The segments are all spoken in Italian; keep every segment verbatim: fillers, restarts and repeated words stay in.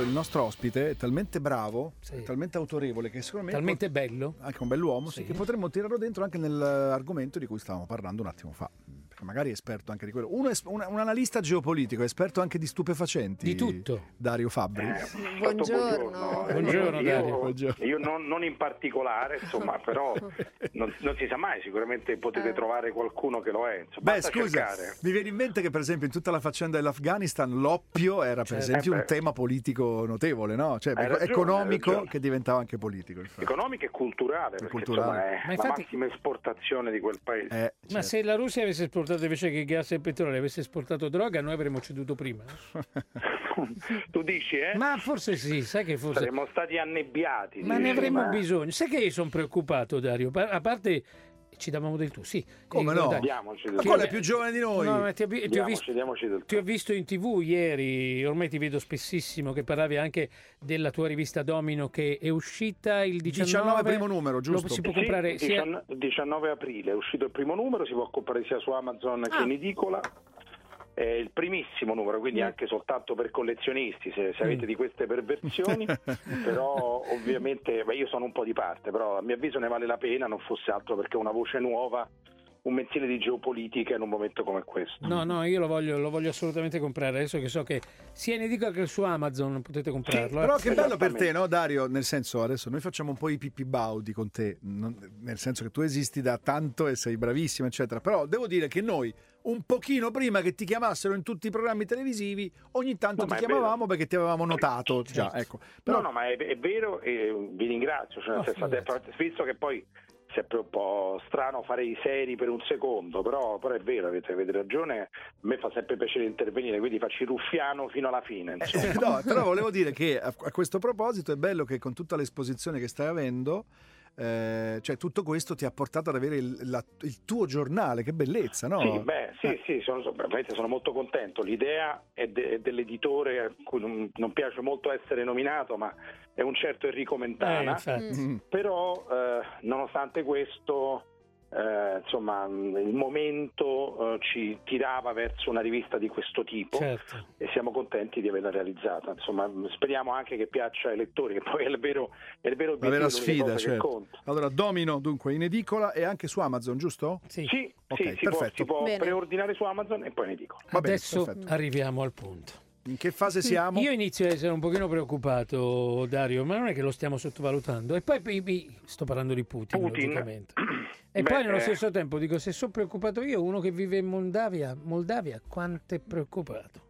il nostro ospite è talmente bravo, Sì. è talmente autorevole che secondo me Talmente pot- bello. anche un bell'uomo, sì, Sì. che potremmo tirarlo dentro anche nell'argomento di cui stavamo parlando un attimo fa, perché magari è esperto anche di quello. Uno es- un, un analista geopolitico, è esperto anche di stupefacenti. Di tutto. Dario Fabbri. Eh, Buongiorno. Eh, Buongiorno, io, Dario. Buongiorno. io non, non in particolare, insomma, però non, non si sa mai, sicuramente potete Eh. trovare qualcuno che lo è. Insomma, Beh, basta scusa, cercare. mi viene in mente che per esempio in tutta la faccenda dell'Afghanistan l'oppio era per Certo. esempio Eh un beh. tema politico notevole, no? Cioè Hai ragione, economico hai ragione. che diventava anche politico. infatti. Economico e culturale, perché culturale. insomma è Ma la infatti- massima esportazione di quel paese. Eh, Ma certo. se la Russia avesse esportato invece che gas e petrolio, avesse esportato droga, noi avremmo ceduto prima. Tu dici, eh? Ma forse sì, sai che forse... Saremmo stati annebbiati. Ma ne dici, avremmo ma- bisogno. Sai che io sono preoccupato, Dario? Pa- A parte ci davamo del tu, sì. Come Eh, no? dai. Diamoci del Ma Che- quello è più giovane di noi. No, ma ti, ho vi- ti ho Diamoci, visto, diamoci del ti ho visto in tv ieri, ormai ti vedo spessissimo, che parlavi anche della tua rivista Domino che è uscita il diciannove, diciannove primo numero, giusto? Lo si può Sì, comprare sia... diciannove diciannove aprile è uscito il primo numero, si può comprare sia su Amazon che Ah. in edicola. È il primissimo numero, quindi Mm. anche soltanto per collezionisti, se, se avete Mm. di queste perversioni. Però ovviamente beh, io sono un po' di parte, però a mio avviso ne vale la pena, non fosse altro perché è una voce nuova, un mensile di geopolitica in un momento come questo. No, no, io lo voglio, lo voglio assolutamente comprare, adesso che so che sia in edicola che su Amazon potete comprarlo. eh. Però che bello per te, Esattamente. no Dario? Nel senso, adesso noi facciamo un po' i pippi baudi con te, non- nel senso che tu esisti da tanto e sei bravissimo, eccetera. Però devo dire che noi, un pochino prima che ti chiamassero in tutti i programmi televisivi, ogni tanto No, ti ma è chiamavamo vero. perché ti avevamo notato già, Certo. ecco. Però No, no, ma è, è vero e vi ringrazio, cioè, nel Oh, senso, figurati. visto che poi è sempre un po' strano fare i seri per un secondo, però, però è vero, avete, avete ragione, a me fa sempre piacere intervenire, quindi faccio il ruffiano fino alla fine. insomma. Eh, no, però volevo dire che a, a questo proposito è bello che con tutta l'esposizione che stai avendo, eh, cioè tutto questo ti ha portato ad avere il, la- il tuo giornale, che bellezza, no? Sì, beh, sì, Eh. sì, sono, sono- veramente sono molto contento. L'idea è, de- è dell'editore a cui non, non piace molto essere nominato, ma è un certo Enrico Eh, Mentana. infatti. Mm. Però, eh, nonostante questo, eh, insomma, mh, il momento eh, ci tirava verso una rivista di questo tipo. Certo. E siamo contenti di averla realizzata. Insomma, mh, speriamo anche che piaccia ai lettori, che poi è il vero, è il vero La obiettivo, vera l'unica sfida, cosa che certo. conta. Allora, Domino dunque in edicola e anche su Amazon, giusto? Sì. Sì, Ok, sì, si può, perfetto. si può Bene. preordinare su Amazon e poi ne dico. Va bene, Adesso perfetto. arriviamo al punto. In che fase siamo? Io inizio a essere un pochino preoccupato, Dario, ma non è che lo stiamo sottovalutando. E poi pi- pi- sto parlando di Putin, Putin. logicamente. E Beh, poi nello eh, stesso tempo dico, se sono preoccupato io, uno che vive in Moldavia, Moldavia, quanto è preoccupato?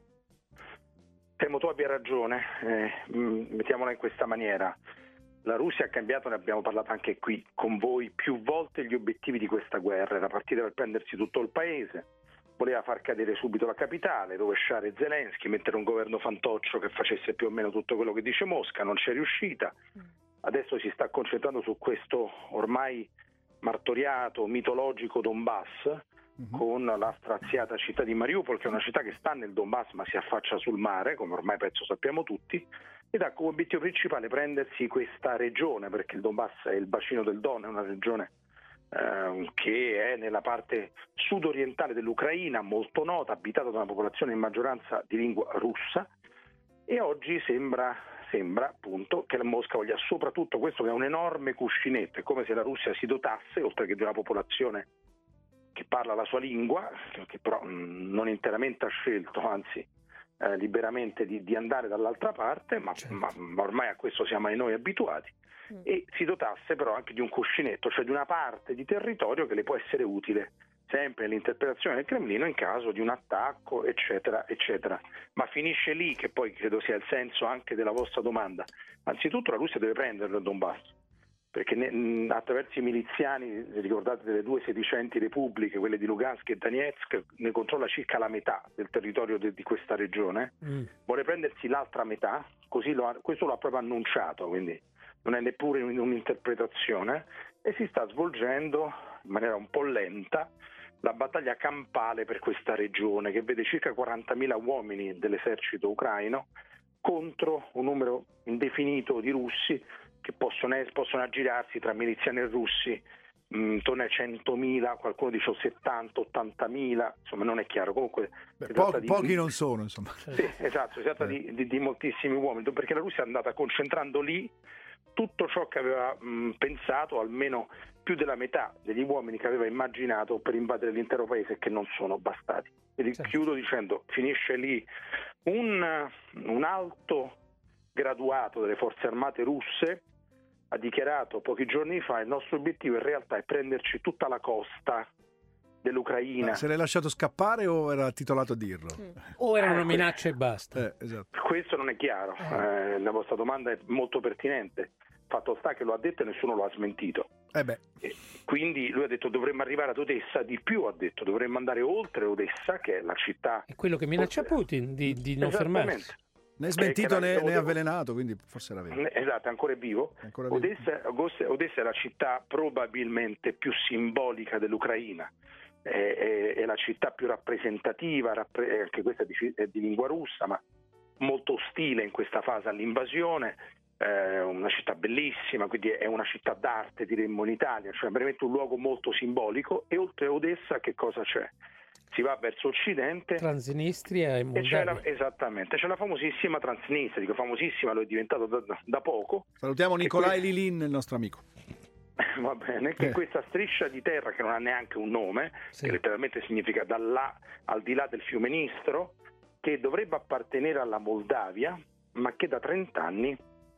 Temo tu abbia ragione, eh, mh, mettiamola in questa maniera. La Russia ha cambiato, ne abbiamo parlato anche qui con voi più volte, gli obiettivi di questa guerra. Era partita per prendersi tutto il paese, voleva far cadere subito la capitale, rovesciare Zelensky, mettere un governo fantoccio che facesse più o meno tutto quello che dice Mosca, non c'è riuscita. Adesso si sta concentrando su questo ormai martoriato, mitologico Donbass, Mhm. con la straziata città di Mariupol, che è una città che sta nel Donbass ma si affaccia sul mare, come ormai penso sappiamo tutti, ed ha come obiettivo principale prendersi questa regione, perché il Donbass è il bacino del Don, è una regione eh, che è nella parte sudorientale dell'Ucraina, molto nota, abitata da una popolazione in maggioranza di lingua russa, e oggi sembra, sembra appunto che la Mosca voglia soprattutto questo, che è un enorme cuscinetto. È come se la Russia si dotasse, oltre che di una popolazione che parla la sua lingua, che però mh, non interamente ha scelto, anzi eh, liberamente di, di andare dall'altra parte, ma, Certo. ma, ma ormai a questo siamo noi abituati, Mm. e si dotasse però anche di un cuscinetto, cioè di una parte di territorio che le può essere utile sempre nell'interpretazione del Cremlino in caso di un attacco, eccetera, eccetera. Ma finisce lì, che poi credo sia il senso anche della vostra domanda. Anzitutto la Russia deve prenderlo il Donbass, perché ne, mh, attraverso i miliziani, ricordate delle due sedicenti repubbliche, quelle di Lugansk e Donetsk, ne controlla circa la metà del territorio de, di questa regione, Mm. vuole prendersi l'altra metà, così lo ha, questo l'ha proprio annunciato, quindi non è neppure un- un'interpretazione, e si sta svolgendo in maniera un po' lenta la battaglia campale per questa regione, che vede circa quarantamila uomini dell'esercito ucraino contro un numero indefinito di russi che possono, possono aggirarsi tra miliziani russi mh, intorno ai centomila, qualcuno dice settanta, ottantamila, insomma non è chiaro. Comunque Beh, si po- tratta di- pochi non sono, insomma. Sì, esatto, si tratta Eh. di, di- di moltissimi uomini, perché la Russia è andata concentrando lì tutto ciò che aveva mh, pensato, almeno più della metà degli uomini che aveva immaginato per invadere l'intero paese, che non sono bastati. Quindi Certo. chiudo dicendo, finisce lì un, un alto graduato delle forze armate russe ha dichiarato pochi giorni fa: il nostro obiettivo in realtà è prenderci tutta la costa dell'Ucraina. Ma se l'hai lasciato scappare o era titolato a dirlo? O era una Eh, minaccia e basta? Eh, esatto. Questo non è chiaro, eh, la vostra domanda è molto pertinente. Fatto sta che lo ha detto e nessuno lo ha smentito. Eh beh, E quindi lui ha detto dovremmo arrivare ad Odessa, di più ha detto dovremmo andare oltre Odessa, che è la città. È quello che minaccia Putin di, di non Esattamente. fermarsi. né smentito che era- né, né volevo- avvelenato, quindi forse era vero. Esatto, è ancora è vivo. È ancora vivo. Odessa, Odessa- Odessa è la città probabilmente più simbolica dell'Ucraina, è, è- è la città più rappresentativa, rappre- anche questa è di, è di lingua russa, ma molto ostile in questa fase all'invasione, eh, una città bellissima, quindi è una città d'arte, diremmo in Italia, cioè veramente un luogo molto simbolico. E oltre a Odessa che cosa c'è? Si va verso occidente Transnistria e e c'è la, Moldavia. esattamente, c'è la famosissima Transnistria, dico famosissima, lo è diventato da, da poco. Salutiamo Che Nikolai que- Lilin, il nostro amico. Va bene, che Eh. questa striscia di terra che non ha neanche un nome, Sì. che letteralmente significa da là al di là del fiume Nistro, che dovrebbe appartenere alla Moldavia, ma che da trenta anni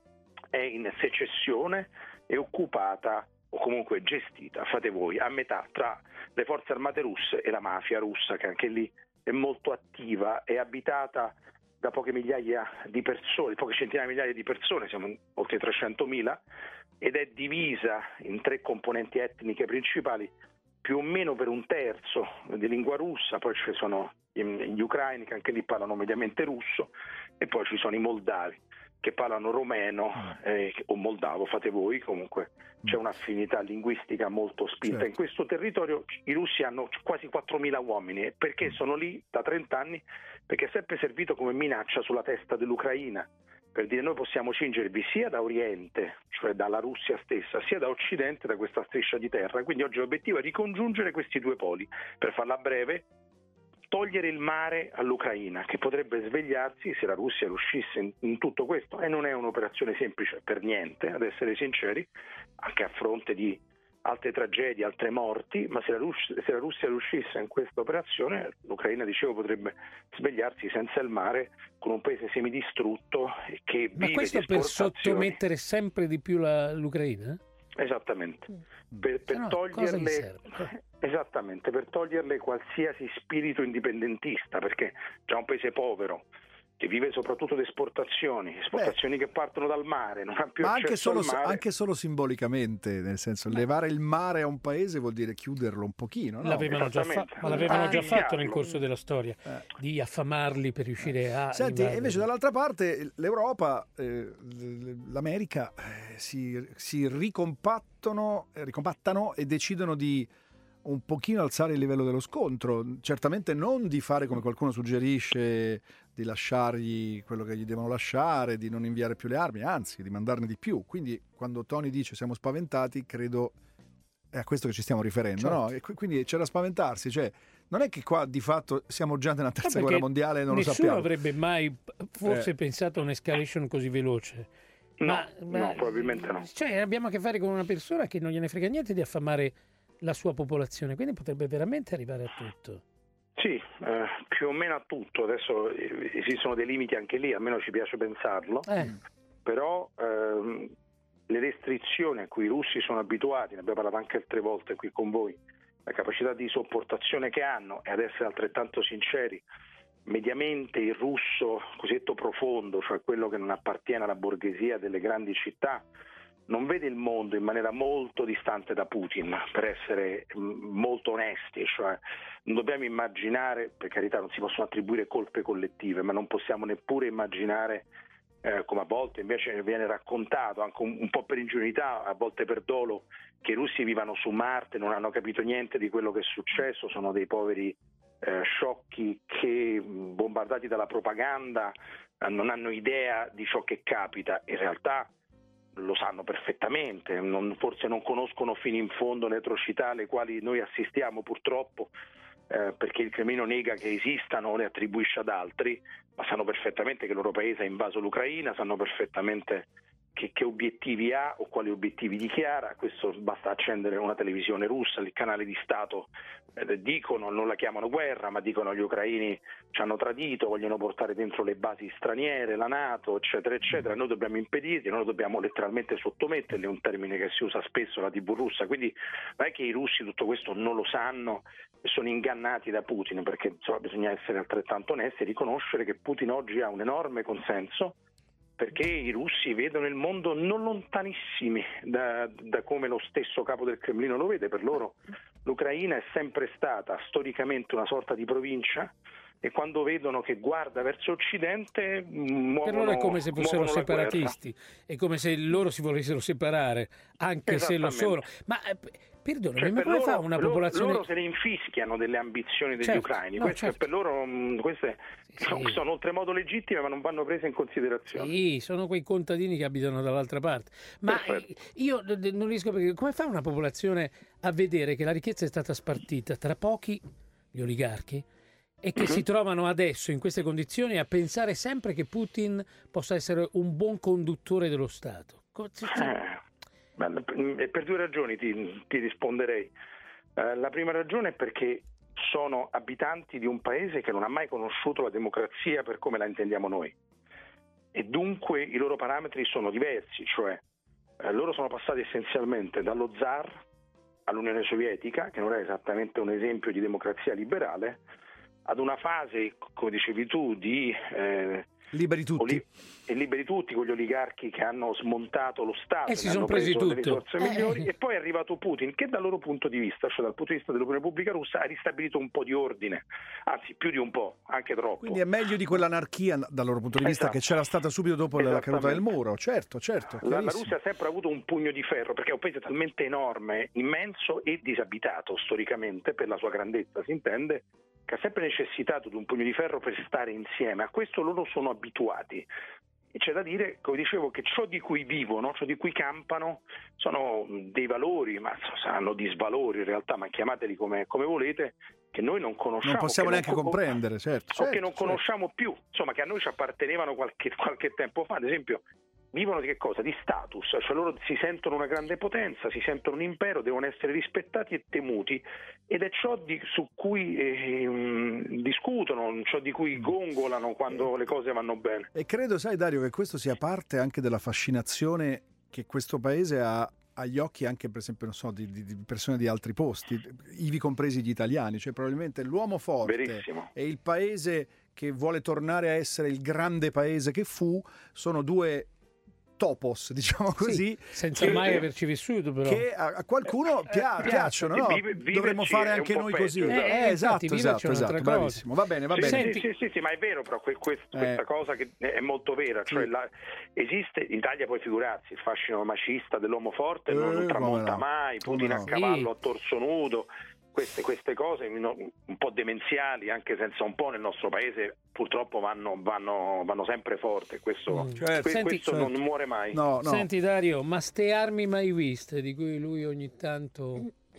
è in secessione e occupata o comunque gestita, fate voi, a metà tra le forze armate russe e la mafia russa, che anche lì è molto attiva, è abitata da poche migliaia di persone, poche centinaia di migliaia di persone, siamo oltre trecentomila, ed è divisa in tre componenti etniche principali, più o meno per un terzo di lingua russa, poi ci sono gli ucraini che anche lì parlano mediamente russo, e poi ci sono i moldavi che parlano romeno eh, o moldavo, fate voi, comunque c'è un'affinità linguistica molto spinta. Certo. In questo territorio i russi hanno quasi quattromila uomini. E perché sono lì da trenta anni? Perché è sempre servito come minaccia sulla testa dell'Ucraina, per dire noi possiamo cingervi sia da Oriente, cioè dalla Russia stessa, sia da Occidente, da questa striscia di terra. Quindi oggi l'obiettivo è ricongiungere questi due poli. Per farla breve, togliere il mare all'Ucraina, che potrebbe svegliarsi se la Russia riuscisse in, in tutto questo, e non è un'operazione semplice per niente, ad essere sinceri, anche a fronte di altre tragedie, altre morti, ma se la, Rus- se la Russia riuscisse in questa operazione, l'Ucraina, dicevo, potrebbe svegliarsi senza il mare, con un paese semidistrutto che Ma vive questo di per esportazioni. sottomettere sempre di più la- l'Ucraina? Esattamente, per, per Se no, cosa gli toglierle serve? esattamente, per toglierle qualsiasi spirito indipendentista, perché già un paese povero che vive soprattutto di esportazioni, esportazioni che partono dal mare, non ha più Ma accesso anche solo, al mare. anche solo simbolicamente, nel senso, levare il mare a un paese vuol dire chiuderlo un pochino, no? L'avevano già, fa- esattamente. ma l'avevano Ah, già fatto nel iniziarlo. corso della storia, Eh. di affamarli per riuscire a Senti, invadere. invece dall'altra parte l'Europa, eh, l'America eh, si, si ricompattano, eh, ricompattano e decidono di un pochino alzare il livello dello scontro, certamente non di fare come qualcuno suggerisce, di lasciargli quello che gli devono lasciare, di non inviare più le armi, anzi di mandarne di più. Quindi quando Tony dice siamo spaventati, credo è a questo che ci stiamo riferendo, Certo. no? E qui- quindi c'è da spaventarsi, cioè non è che qua di fatto siamo già nella terza perché guerra mondiale e non lo nessuno sappiamo. avrebbe mai forse Eh. pensato a un'escalation così veloce. No, no, probabilmente no. Cioè, abbiamo a che fare con una persona che non gliene frega niente di affamare la sua popolazione, quindi potrebbe veramente arrivare a tutto. Sì, eh, più o meno a tutto. Adesso eh, esistono dei limiti anche lì, almeno ci piace pensarlo, Eh, però ehm, le restrizioni a cui i russi sono abituati, ne abbiamo parlato anche altre volte qui con voi, la capacità di sopportazione che hanno, e ad essere altrettanto sinceri, mediamente il russo cosiddetto profondo, cioè quello che non appartiene alla borghesia delle grandi città, non vede il mondo in maniera molto distante da Putin, per essere mh, molto onesti, cioè non dobbiamo immaginare, per carità non si possono attribuire colpe collettive, ma non possiamo neppure immaginare, eh, come a volte invece viene raccontato, anche un, un po' per ingenuità, a volte per dolo, che i russi vivano su Marte, non hanno capito niente di quello che è successo, sono dei poveri eh, sciocchi che, mh, bombardati dalla propaganda, eh, non hanno idea di ciò che capita. In realtà lo sanno perfettamente, non, forse non conoscono fino in fondo le atrocità alle quali noi assistiamo purtroppo, eh, perché il Cremlino nega che esistano o le attribuisce ad altri, ma sanno perfettamente che il loro paese ha invaso l'Ucraina, sanno perfettamente che, che obiettivi ha o quali obiettivi dichiara. Questo basta accendere una televisione russa, il canale di Stato, eh, dicono, non la chiamano guerra, ma dicono gli ucraini ci hanno tradito, vogliono portare dentro le basi straniere, la NATO, eccetera, eccetera. Noi dobbiamo impedirli, noi dobbiamo letteralmente sottometterli, è un termine che si usa spesso, la tivù russa. Quindi non è che i russi tutto questo non lo sanno e sono ingannati da Putin, perché insomma, bisogna essere altrettanto onesti e riconoscere che Putin oggi ha un enorme consenso, perché i russi vedono il mondo non lontanissimi da, da come lo stesso capo del Cremlino lo vede. Per loro l'Ucraina è sempre stata storicamente una sorta di provincia, e quando vedono che guarda verso occidente muovono, per loro è come se fossero separatisti, è come se loro si volessero separare, anche se lo sono. Ma eh, perdonami, cioè, ma come loro, fa una popolazione... Loro se ne infischiano delle ambizioni degli certo, ucraini, no, queste certo. per loro mh, queste sì, sono, sì. sono oltremodo legittime, ma non vanno prese in considerazione. Sì, sono quei contadini che abitano dall'altra parte. Ma Perfetto. io non riesco a capire come fa una popolazione a vedere che la ricchezza è stata spartita tra pochi, gli oligarchi, e che uh-huh. si trovano adesso in queste condizioni a pensare sempre che Putin possa essere un buon conduttore dello Stato. Eh, per due ragioni ti, ti risponderei. Eh, la prima ragione è perché sono abitanti di un paese che non ha mai conosciuto la democrazia per come la intendiamo noi, e dunque i loro parametri sono diversi, cioè eh, loro sono passati essenzialmente dallo zar all'Unione Sovietica, che non è esattamente un esempio di democrazia liberale, ad una fase, come dicevi tu, di eh, liberi tutti oli- e liberi tutti, con gli oligarchi che hanno smontato lo Stato e e si hanno sono presi preso le tutto. risorse migliori, e poi è arrivato Putin, che dal loro punto di vista, cioè dal punto di vista dell'opinione pubblica russa, ha ristabilito un po' di ordine, anzi più di un po', anche troppo. Quindi è meglio di quell'anarchia dal loro punto di vista esatto. che c'era stata subito dopo la caduta del muro. Certo, certo. La, la Russia ha sempre avuto un pugno di ferro, perché è un paese talmente enorme, immenso e disabitato storicamente, per la sua grandezza si intende, che ha sempre necessitato di un pugno di ferro per stare insieme. A questo loro sono abituati. E c'è da dire, come dicevo, che ciò di cui vivono, ciò di cui campano, sono dei valori, ma saranno disvalori in realtà, ma chiamateli come, come volete, che noi non conosciamo. Non possiamo che neanche non, comprendere, certo. O certo, che non certo. conosciamo più, insomma, che a noi ci appartenevano qualche, qualche tempo fa. Ad esempio, vivono di che cosa? Di status, cioè loro si sentono una grande potenza, si sentono un impero, devono essere rispettati e temuti, ed è ciò di, su cui eh, discutono, ciò di cui gongolano quando le cose vanno bene. E credo, sai Dario, che questo sia parte anche della fascinazione che questo paese ha agli occhi anche, per esempio, non so, di, di, di persone di altri posti, ivi compresi gli italiani, cioè probabilmente l'uomo forte Verissimo. e il paese che vuole tornare a essere il grande paese che fu, sono due topos, diciamo così, sì, senza che, mai averci vissuto, però che a, a qualcuno pia- eh, piacciono, no? Vive, Dovremmo fare anche noi peggio, così. esatto. Eh, Eh, esatto, infatti, esatto, esatto, bravissimo. Va bene, va sì, bene. Senti- Sì, sì, sì, sì, ma è vero, però que- que- questa Eh. cosa che è molto vera, cioè Sì. la, esiste in Italia, poi figurarsi, il fascino macista dell'uomo forte Eh, non, non come tramonta no. mai, Putin Come no. a cavallo Sì. a torso nudo. Queste, queste cose un po' demenziali, anche senza un po' nel nostro paese, purtroppo vanno, vanno, vanno sempre forte. Questo, Mm. Certo. que- Senti- questo certo. non muore mai. No, no. Senti Dario, ma ste armi mai viste di cui lui ogni tanto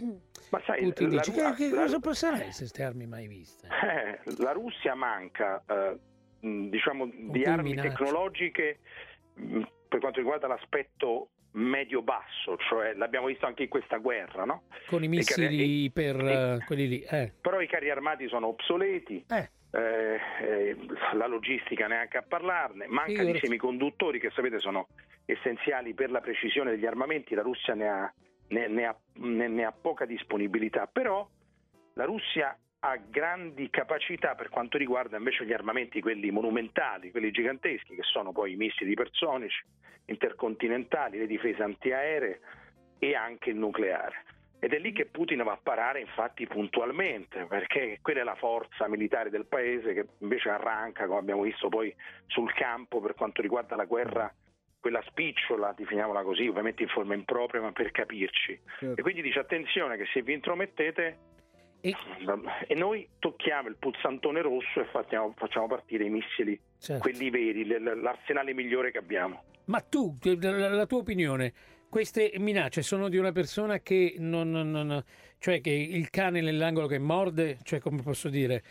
Ma sai, Putin la, dice la, che, che la- cosa possono essere queste armi mai viste? eh, la Russia manca eh, mh, diciamo di cui armi minaccia. tecnologiche mh, per quanto riguarda l'aspetto medio-basso, cioè l'abbiamo visto anche in questa guerra, no? Con i I missili carri- per e- eh, quelli lì, eh. Però i carri armati sono obsoleti, Eh, eh, eh, la logistica neanche a parlarne, manca di Figurati. semiconduttori che sapete sono essenziali per la precisione degli armamenti. La Russia ne ha, ne, ne ha, ne, ne ha poca disponibilità, però la Russia ha grandi capacità per quanto riguarda invece gli armamenti, quelli monumentali, quelli giganteschi, che sono poi i missili ipersonici, intercontinentali, le difese antiaeree e anche il nucleare. Ed è lì che Putin va a parare, infatti, puntualmente, perché quella è la forza militare del paese, che invece arranca, come abbiamo visto poi sul campo, per quanto riguarda la guerra, quella spicciola, definiamola così, ovviamente in forma impropria, ma per capirci. Certo. E quindi dice: attenzione che se vi intromettete E... e noi tocchiamo il pulsantone rosso e facciamo, facciamo partire i missili, certo. quelli veri, l'arsenale migliore che abbiamo. Ma tu, la tua opinione, queste minacce sono di una persona che non, non, non cioè che il cane nell'angolo che morde, cioè come posso dire,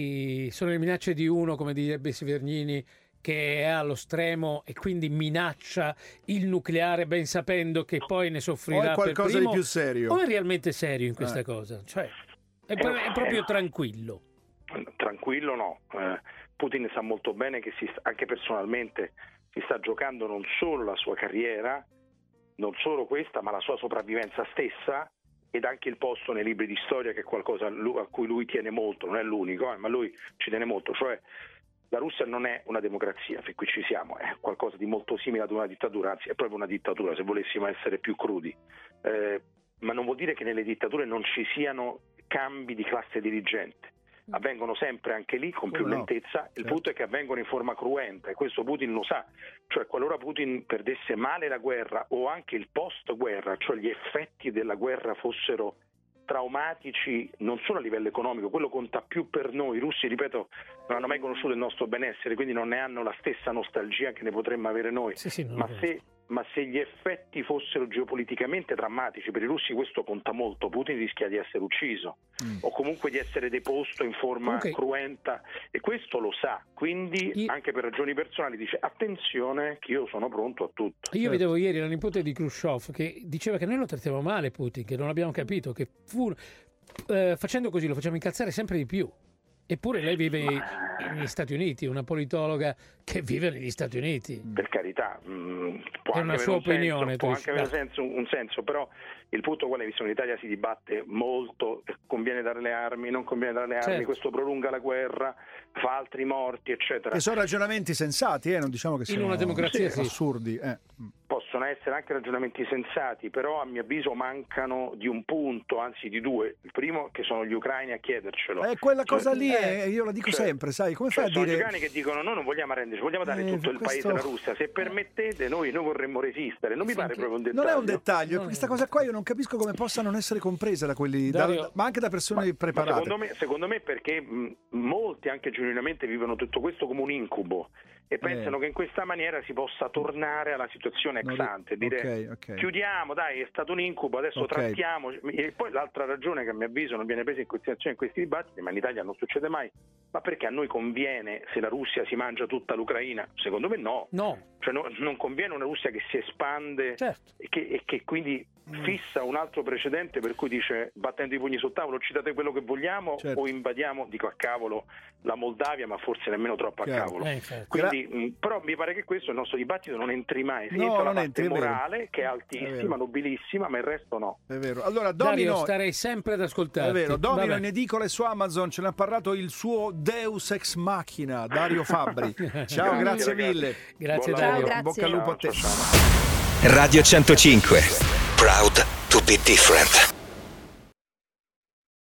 e sono le minacce di uno, come direbbe Severnini, che è allo stremo e quindi minaccia il nucleare ben sapendo che poi ne soffrirà o è qualcosa per primo, di più serio? O è realmente serio in questa eh. cosa? Cioè, è, è proprio tranquillo? Tranquillo no. Eh, Putin sa molto bene che si, anche personalmente si sta giocando non solo la sua carriera, non solo questa, ma la sua sopravvivenza stessa ed anche il posto nei libri di storia, che è qualcosa a cui lui tiene molto, non è l'unico, eh, ma lui ci tiene molto. Cioè, la Russia non è una democrazia, fin qui ci siamo, è qualcosa di molto simile ad una dittatura, anzi è proprio una dittatura, se volessimo essere più crudi. Eh, ma non vuol dire che nelle dittature non ci siano cambi di classe dirigente. Avvengono sempre anche lì con più oh no, lentezza, il certo. punto è che avvengono in forma cruenta e questo Putin lo sa, cioè qualora Putin perdesse male la guerra o anche il post guerra, cioè gli effetti della guerra fossero traumatici non solo a livello economico, quello conta più per noi. I russi, ripeto, non hanno mai conosciuto il nostro benessere, quindi non ne hanno la stessa nostalgia che ne potremmo avere noi, sì, sì, ma se ma se gli effetti fossero geopoliticamente drammatici per i russi, questo conta molto. Putin rischia di essere ucciso mm. o comunque di essere deposto in forma okay. cruenta, e questo lo sa, quindi io... anche per ragioni personali dice attenzione che io sono pronto a tutto. Io certo. vedevo ieri la nipote di Khrushchev che diceva che noi lo trattiamo male Putin, che non abbiamo capito, che fu, eh, facendo così lo facciamo incazzare sempre di più. Eppure lei vive Ma... negli Stati Uniti, una politologa che vive negli Stati Uniti. Per carità, mh, può è anche una sua un opinione. Senso, può anche avere senso, un senso, però il punto qual è? Visto che in Italia si dibatte molto, conviene dare le armi, non conviene dare le armi, certo. questo prolunga la guerra, fa altri morti, eccetera. Che sono ragionamenti sensati, eh? Non diciamo che sono in una democrazia sì. assurdi. Eh. Possono essere anche ragionamenti sensati, però a mio avviso mancano di un punto, anzi di due. Il primo, che sono gli ucraini a chiedercelo. Eh, quella cosa cioè, lì, è, io la dico cioè, sempre, sai, come cioè, fai a sono dire... gli ucraini che dicono noi non vogliamo arrenderci, vogliamo dare eh, tutto il questo... paese alla Russia, se permettete noi, noi vorremmo resistere. Non mi pare proprio un dettaglio. Non è un dettaglio, non questa è... cosa qua io non capisco come possa non essere compresa da quelli, Dario... da, ma anche da persone ma, preparate. Ma secondo me, secondo me perché mh, molti anche genuinamente vivono tutto questo come un incubo e pensano eh. che in questa maniera si possa tornare alla situazione ex ante, dire okay, okay. chiudiamo, dai, è stato un incubo, adesso okay. trattiamo. E poi l'altra ragione che a mio avviso non viene presa in considerazione in questi dibattiti, ma in Italia non succede mai, ma perché a noi conviene se la Russia si mangia tutta l'Ucraina? Secondo me no, no. Cioè, no, non conviene una Russia che si espande, certo. e, che, e che quindi mm. fissa un altro precedente per cui dice battendo i pugni sul tavolo ci date quello che vogliamo, certo. o invadiamo, dico a cavolo, la Moldavia, ma forse nemmeno troppo Chiaro. a cavolo. Eh, certo. Quindi, mh, però mi pare che questo il nostro dibattito non entri mai, si no, entra la parte entri, morale che è altissima, è nobilissima, ma il resto no. È vero. Allora Domino, Dario, starei sempre ad ascoltarti. È vero, Domino Vabbè. in edicole su Amazon, ce ne ha parlato il suo Deus ex machina, Dario Fabbri. Ciao, grazie, grazie mille. Grazie Buon Dario. Ciao, Bocca al lupo a te. Ciao, ciao. Radio centocinque. Proud to be different.